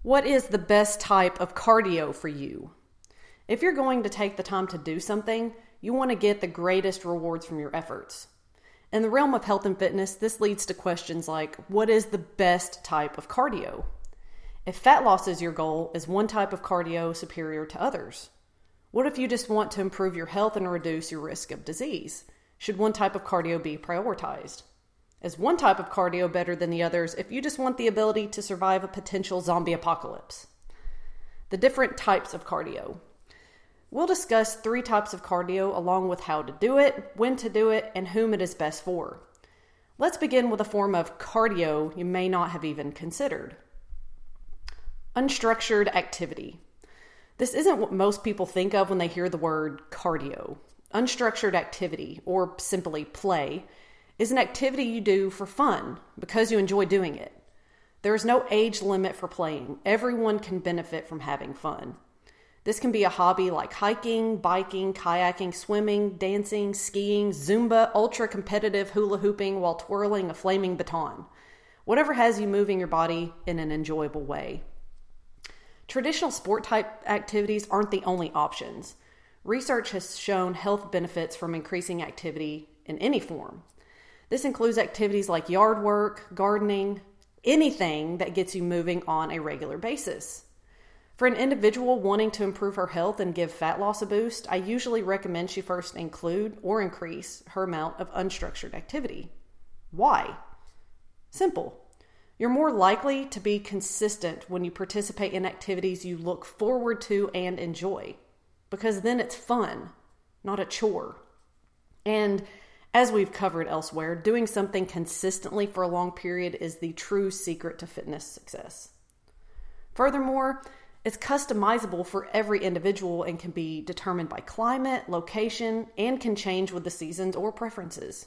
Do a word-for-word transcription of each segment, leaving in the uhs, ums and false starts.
What is the best type of cardio for you? If you're going to take the time to do something, you want to get the greatest rewards from your efforts. In the realm of health and fitness, this leads to questions like, what is the best type of cardio? If fat loss is your goal, is one type of cardio superior to others? What if you just want to improve your health and reduce your risk of disease? Should one type of cardio be prioritized? Is one type of cardio better than the others if you just want the ability to survive a potential zombie apocalypse? The different types of cardio. We'll discuss three types of cardio along with how to do it, when to do it, and whom it is best for. Let's begin with a form of cardio you may not have even considered. Unstructured activity. This isn't what most people think of when they hear the word cardio. Unstructured activity, or simply play, is an activity you do for fun because you enjoy doing it. There is no age limit for playing. Everyone can benefit from having fun. This can be a hobby like hiking, biking, kayaking, swimming, dancing, skiing, Zumba, ultra-competitive hula hooping while twirling a flaming baton. Whatever has you moving your body in an enjoyable way. Traditional sport-type activities aren't the only options. Research has shown health benefits from increasing activity in any form. This includes activities like yard work, gardening, anything that gets you moving on a regular basis. For an individual wanting to improve her health and give fat loss a boost, I usually recommend she first include or increase her amount of unstructured activity. Why? Simple. You're more likely to be consistent when you participate in activities you look forward to and enjoy, because then it's fun, not a chore. And as we've covered elsewhere, doing something consistently for a long period is the true secret to fitness success. Furthermore, it's customizable for every individual and can be determined by climate, location, and can change with the seasons or preferences.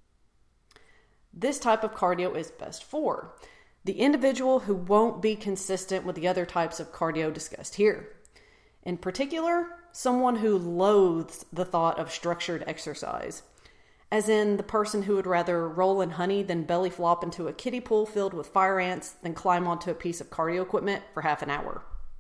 This type of cardio is best for the individual who won't be consistent with the other types of cardio discussed here. In particular, someone who loathes the thought of structured exercise, as in the person who would rather roll in honey than belly flop into a kiddie pool filled with fire ants than climb onto a piece of cardio equipment for half an hour.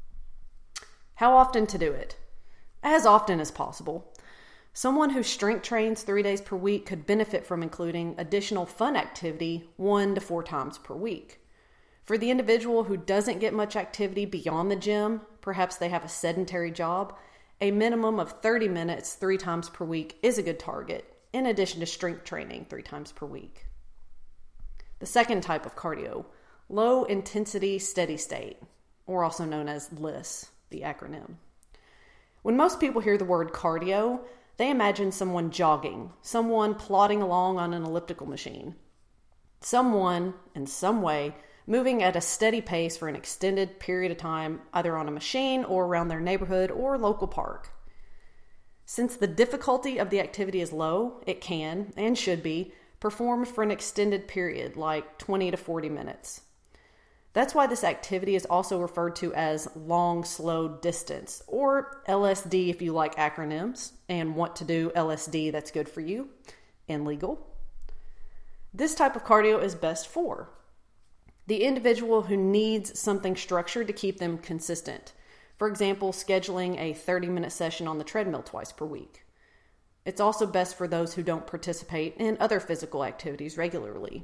How often to do it? As often as possible. Someone who strength trains three days per week could benefit from including additional fun activity one to four times per week. For the individual who doesn't get much activity beyond the gym, perhaps they have a sedentary job, a minimum of thirty minutes three times per week is a good target, in addition to strength training three times per week. The second type of cardio, low intensity steady state, or also known as L I S, the acronym. When most people hear the word cardio, they imagine someone jogging, someone plodding along on an elliptical machine, someone, in some way, moving at a steady pace for an extended period of time, either on a machine or around their neighborhood or local park. Since the difficulty of the activity is low, it can, and should be, performed for an extended period, like twenty to forty minutes. That's why this activity is also referred to as long, slow distance, or L S D if you like acronyms and want to do L S D that's good for you and legal. This type of cardio is best for the individual who needs something structured to keep them consistent. For example, scheduling a thirty-minute session on the treadmill twice per week. It's also best for those who don't participate in other physical activities regularly.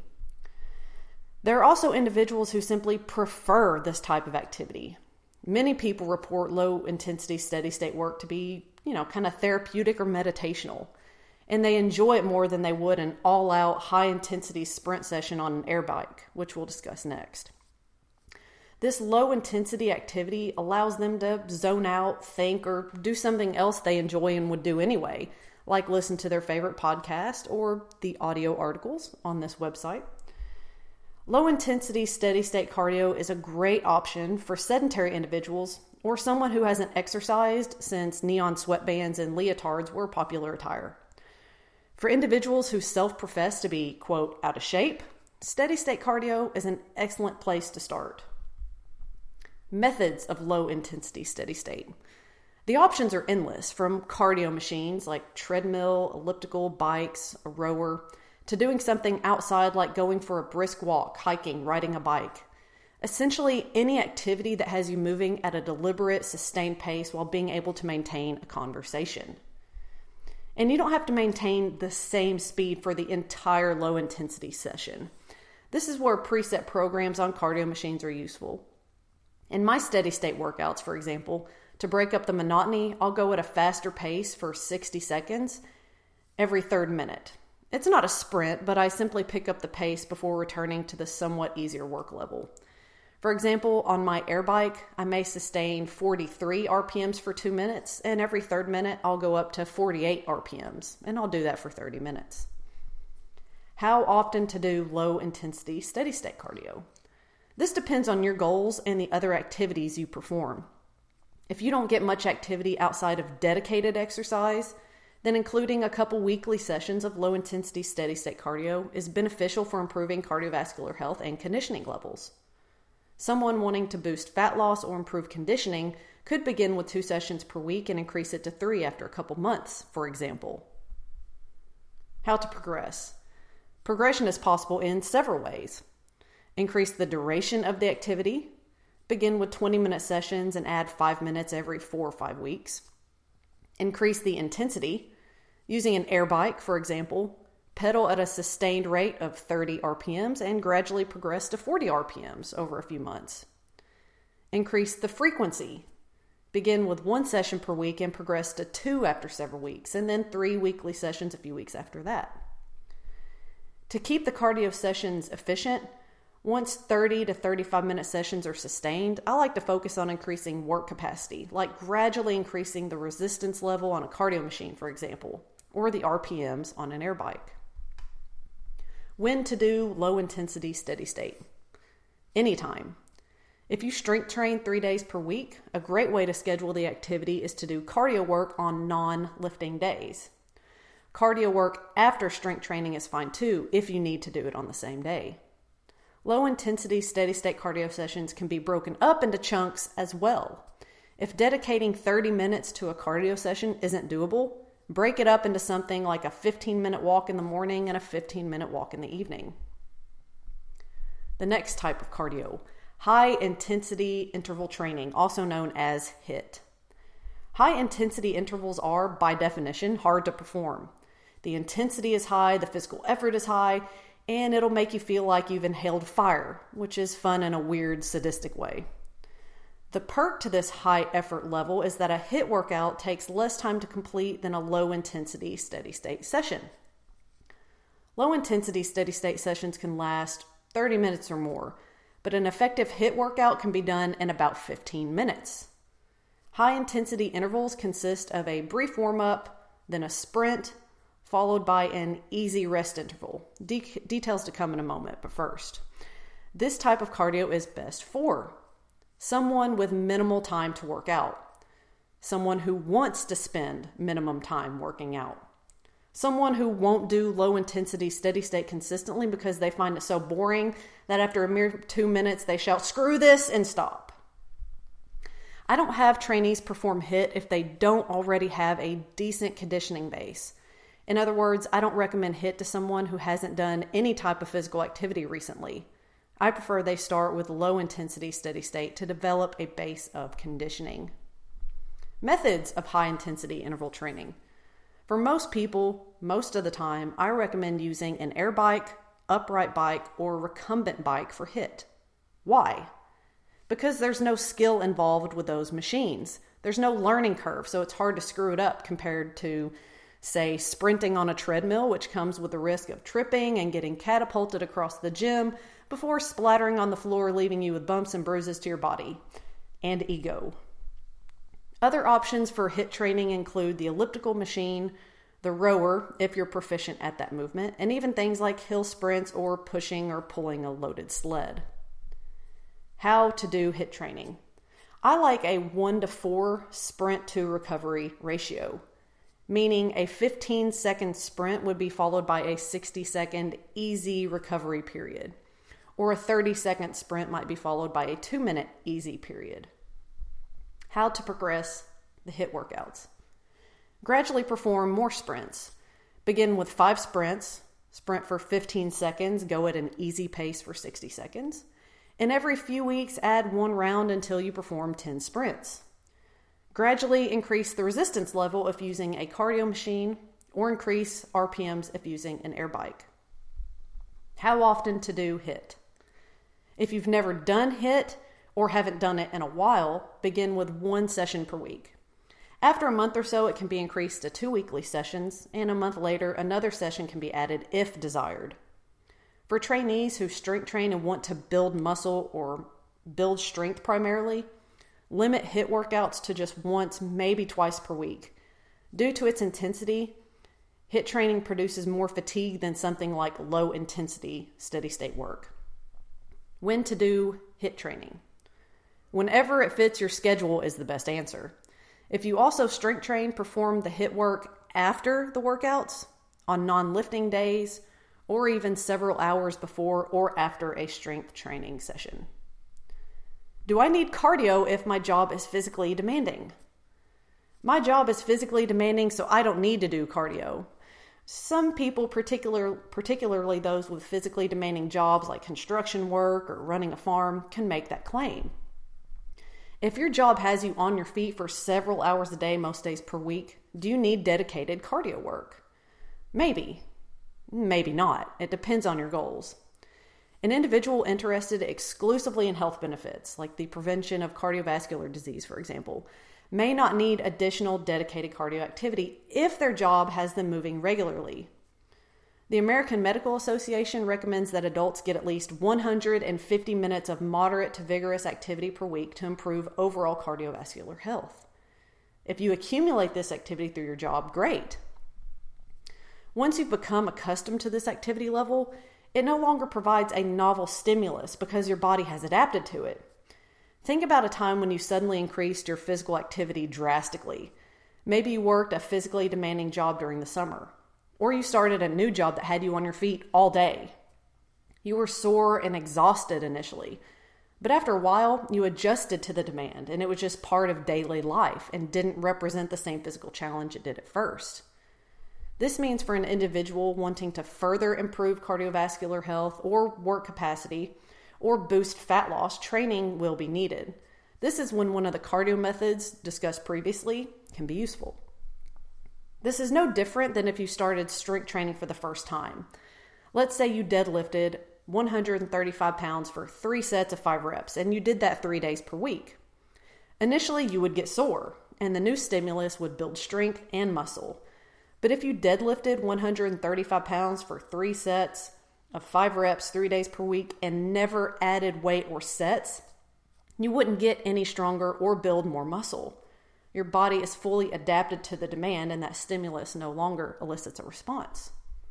There are also individuals who simply prefer this type of activity. Many people report low-intensity, steady-state work to be, you know, kind of therapeutic or meditational, and they enjoy it more than they would an all-out, high-intensity sprint session on an air bike, which we'll discuss next. This low-intensity activity allows them to zone out, think, or do something else they enjoy and would do anyway, like listen to their favorite podcast or the audio articles on this website. Low-intensity, steady-state cardio is a great option for sedentary individuals or someone who hasn't exercised since neon sweatbands and leotards were popular attire. For individuals who self-profess to be, quote, out of shape, steady-state cardio is an excellent place to start. Methods of low-intensity steady-state. The options are endless, from cardio machines like treadmill, elliptical, bikes, a rower, to doing something outside like going for a brisk walk, hiking, riding a bike. Essentially, any activity that has you moving at a deliberate, sustained pace while being able to maintain a conversation. And you don't have to maintain the same speed for the entire low-intensity session. This is where preset programs on cardio machines are useful. In my steady-state workouts, for example, to break up the monotony, I'll go at a faster pace for sixty seconds every third minute. It's not a sprint, but I simply pick up the pace before returning to the somewhat easier work level. For example, on my air bike, I may sustain forty-three R P Ms for two minutes, and every third minute I'll go up to forty-eight R P Ms, and I'll do that for thirty minutes. How often to do low-intensity steady-state cardio? This depends on your goals and the other activities you perform. If you don't get much activity outside of dedicated exercise, then including a couple weekly sessions of low-intensity steady-state cardio is beneficial for improving cardiovascular health and conditioning levels. Someone wanting to boost fat loss or improve conditioning could begin with two sessions per week and increase it to three after a couple months, for example. How to progress? Progression is possible in several ways. Increase the duration of the activity. Begin with twenty-minute sessions and add five minutes every four or five weeks. Increase the intensity. Using an air bike, for example, pedal at a sustained rate of thirty R P Ms and gradually progress to forty R P Ms over a few months. Increase the frequency. Begin with one session per week and progress to two after several weeks, and then three weekly sessions a few weeks after that. To keep the cardio sessions efficient, once thirty to thirty-five minute sessions are sustained, I like to focus on increasing work capacity, like gradually increasing the resistance level on a cardio machine, for example, or the R P Ms on an air bike. When to do low intensity steady state? Anytime. If you strength train three days per week, a great way to schedule the activity is to do cardio work on non-lifting days. Cardio work after strength training is fine too, if you need to do it on the same day. Low-intensity steady-state cardio sessions can be broken up into chunks as well. If dedicating thirty minutes to a cardio session isn't doable, break it up into something like a fifteen-minute walk in the morning and a fifteen-minute walk in the evening. The next type of cardio, high-intensity interval training, also known as HIIT. High-intensity intervals are, by definition, hard to perform. The intensity is high, the physical effort is high, and it'll make you feel like you've inhaled fire, which is fun in a weird, sadistic way. The perk to this high effort level is that a HIIT workout takes less time to complete than a low intensity steady state session. Low intensity steady state sessions can last thirty minutes or more, but an effective HIIT workout can be done in about fifteen minutes. High intensity intervals consist of a brief warm up, then a sprint, followed by an easy rest interval. De- details to come in a moment, but first. This type of cardio is best for someone with minimal time to work out, someone who wants to spend minimum time working out, someone who won't do low-intensity steady state consistently because they find it so boring that after a mere two minutes they shout, "Screw this," and stop. I don't have trainees perform HIIT if they don't already have a decent conditioning base. In other words, I don't recommend HIIT to someone who hasn't done any type of physical activity recently. I prefer they start with low intensity steady state to develop a base of conditioning. Methods of high intensity interval training. For most people, most of the time, I recommend using an air bike, upright bike, or recumbent bike for HIIT. Why? Because there's no skill involved with those machines. There's no learning curve, so it's hard to screw it up compared to, say, sprinting on a treadmill, which comes with the risk of tripping and getting catapulted across the gym before splattering on the floor, leaving you with bumps and bruises to your body and ego. Other options for HIIT training include the elliptical machine, the rower, if you're proficient at that movement, and even things like hill sprints or pushing or pulling a loaded sled. How to do HIIT training. I like a one to four sprint to recovery ratio, meaning a fifteen second sprint would be followed by a sixty second easy recovery period, or a thirty second sprint might be followed by a two minute easy period. How to progress the HIIT workouts. Gradually perform more sprints. Begin with five sprints, sprint for fifteen seconds, go at an easy pace for sixty seconds, And every few weeks, add one round until you perform ten sprints. Gradually increase the resistance level if using a cardio machine, or increase R P Ms if using an air bike. How often to do HIIT? If you've never done HIIT or haven't done it in a while, begin with one session per week. After a month or so, it can be increased to two weekly sessions, and a month later, another session can be added if desired. For trainees who strength train and want to build muscle or build strength primarily, limit HIIT workouts to just once, maybe twice per week. Due to its intensity, HIIT training produces more fatigue than something like low intensity steady state work. When to do HIIT training? Whenever it fits your schedule is the best answer. If you also strength train, perform the HIIT work after the workouts, on non-lifting days, or even several hours before or after a strength training session. Do I need cardio if my job is physically demanding? My job is physically demanding, so I don't need to do cardio. Some people, particular, particularly those with physically demanding jobs like construction work or running a farm, can make that claim. If your job has you on your feet for several hours a day, most days per week, do you need dedicated cardio work? Maybe. Maybe not. It depends on your goals. An individual interested exclusively in health benefits, like the prevention of cardiovascular disease, for example, may not need additional dedicated cardio activity if their job has them moving regularly. The American Medical Association recommends that adults get at least one hundred fifty minutes of moderate to vigorous activity per week to improve overall cardiovascular health. If you accumulate this activity through your job, great. Once you've become accustomed to this activity level, it no longer provides a novel stimulus because your body has adapted to it. Think about a time when you suddenly increased your physical activity drastically. Maybe you worked a physically demanding job during the summer. Or you started a new job that had you on your feet all day. You were sore and exhausted initially, but after a while, you adjusted to the demand, and it was just part of daily life and didn't represent the same physical challenge it did at first. This means for an individual wanting to further improve cardiovascular health or work capacity or boost fat loss, training will be needed. This is when one of the cardio methods discussed previously can be useful. This is no different than if you started strength training for the first time. Let's say you deadlifted one hundred thirty-five pounds for three sets of five reps, and you did that three days per week. Initially, you would get sore, and the new stimulus would build strength and muscle. But if you deadlifted one hundred thirty-five pounds for three sets of five reps, three days per week, and never added weight or sets, you wouldn't get any stronger or build more muscle. Your body is fully adapted to the demand, and that stimulus no longer elicits a response.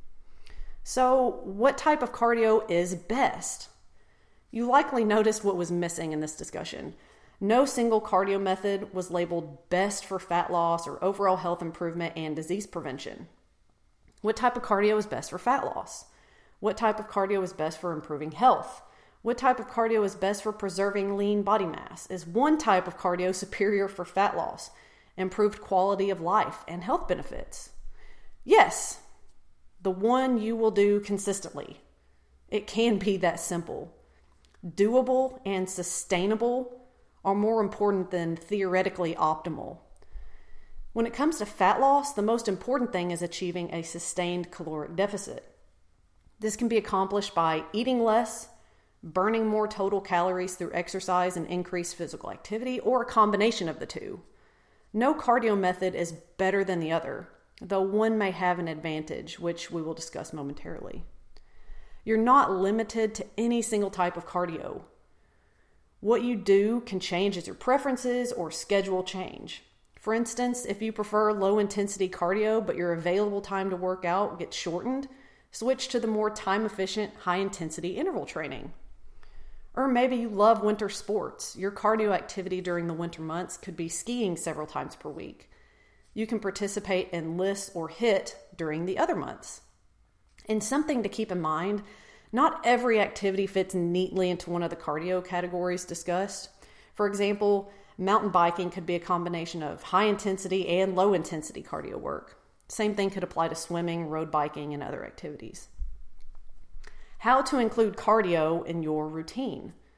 So, what type of cardio is best? You likely noticed what was missing in this discussion. No single cardio method was labeled best for fat loss or overall health improvement and disease prevention. What type of cardio is best for fat loss? What type of cardio is best for improving health? What type of cardio is best for preserving lean body mass? Is one type of cardio superior for fat loss, improved quality of life, and health benefits? Yes, the one you will do consistently. It can be that simple. Doable and sustainable are more important than theoretically optimal. When it comes to fat loss, the most important thing is achieving a sustained caloric deficit. This can be accomplished by eating less, burning more total calories through exercise and increased physical activity, or a combination of the two. No cardio method is better than the other, though one may have an advantage, which we will discuss momentarily. You're not limited to any single type of cardio. What you do can change as your preferences or schedule change. For instance, if you prefer low-intensity cardio, but your available time to work out gets shortened, switch to the more time-efficient, high-intensity interval training. Or maybe you love winter sports. Your cardio activity during the winter months could be skiing several times per week. You can participate in LISS or HIIT during the other months. And something to keep in mind, not every activity fits neatly into one of the cardio categories discussed. For example, mountain biking could be a combination of high-intensity and low-intensity cardio work. Same thing could apply to swimming, road biking, and other activities. How to include cardio in your routine.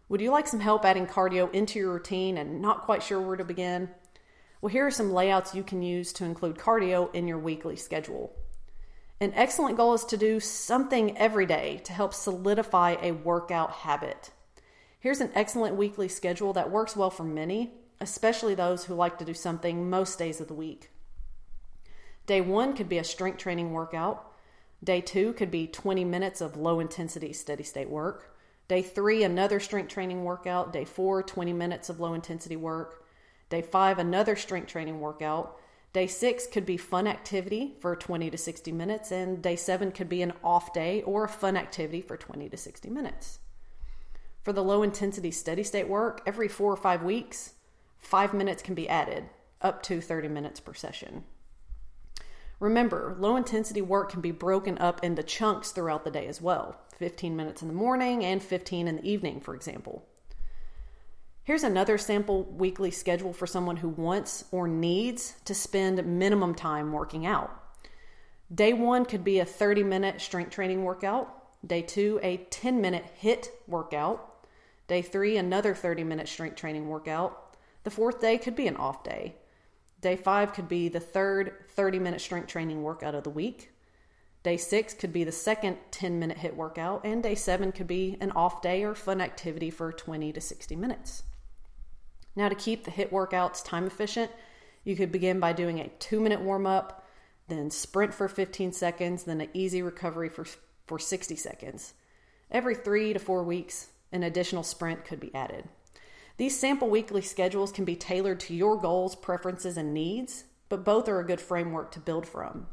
Would you like some help adding cardio into your routine and not quite sure where to begin? Well, here are some layouts you can use to include cardio in your weekly schedule. An excellent goal is to do something every day to help solidify a workout habit. Here's an excellent weekly schedule that works well for many, especially those who like to do something most days of the week. Day one could be a strength training workout. Day two could be twenty minutes of low intensity steady state work. Day three, another strength training workout. Day four, twenty minutes of low intensity work. Day five, another strength training workout. Day six could be fun activity for twenty to sixty minutes. And day seven could be an off day or a fun activity for twenty to sixty minutes. For the low intensity steady state work, every four or five weeks, five minutes can be added, up to thirty minutes per session. Remember, low intensity work can be broken up into chunks throughout the day as well. fifteen minutes in the morning and fifteen in the evening, for example. Here's another sample weekly schedule for someone who wants or needs to spend minimum time working out. Day one could be a thirty minute strength training workout. Day two, a ten minute HIIT workout. Day three, another thirty minute strength training workout. The fourth day could be an off day. Day five could be the third thirty minute strength training workout of the week. Day six could be the second ten minute HIIT workout, and day seven could be an off day or fun activity for twenty to sixty minutes. Now, to keep the HIIT workouts time efficient, you could begin by doing a two minute warm up, then sprint for fifteen seconds, then an easy recovery for, for sixty seconds. Every three to four weeks, an additional sprint could be added. These sample weekly schedules can be tailored to your goals, preferences, and needs, but both are a good framework to build from.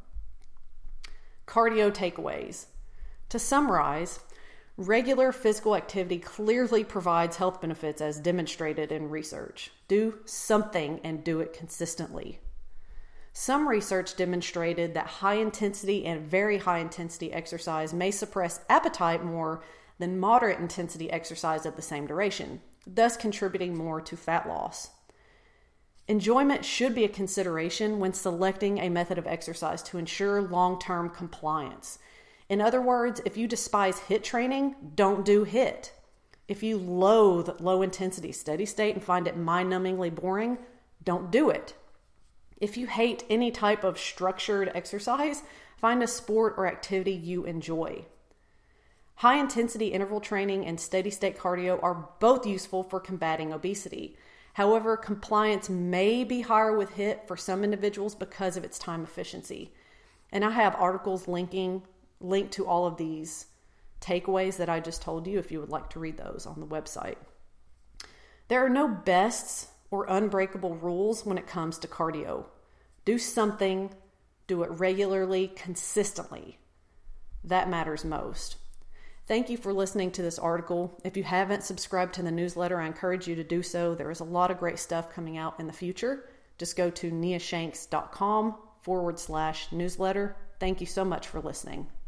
Cardio takeaways. To summarize, regular physical activity clearly provides health benefits as demonstrated in research. Do something and do it consistently. Some research demonstrated that high intensity and very high intensity exercise may suppress appetite more than moderate intensity exercise at the same duration, thus contributing more to fat loss. Enjoyment should be a consideration when selecting a method of exercise to ensure long-term compliance. In other words, if you despise HIIT training, don't do HIIT. If you loathe low-intensity steady state and find it mind-numbingly boring, don't do it. If you hate any type of structured exercise, find a sport or activity you enjoy. High-intensity interval training and steady-state cardio are both useful for combating obesity. However, compliance may be higher with HIIT for some individuals because of its time efficiency. And I have articles linking linked to all of these takeaways that I just told you if you would like to read those on the website. There are no bests or unbreakable rules when it comes to cardio. Do something, do it regularly, consistently. That matters most. Thank you for listening to this article. If you haven't subscribed to the newsletter, I encourage you to do so. There is a lot of great stuff coming out in the future. Just go to niashanks.com forward slash newsletter. Thank you so much for listening.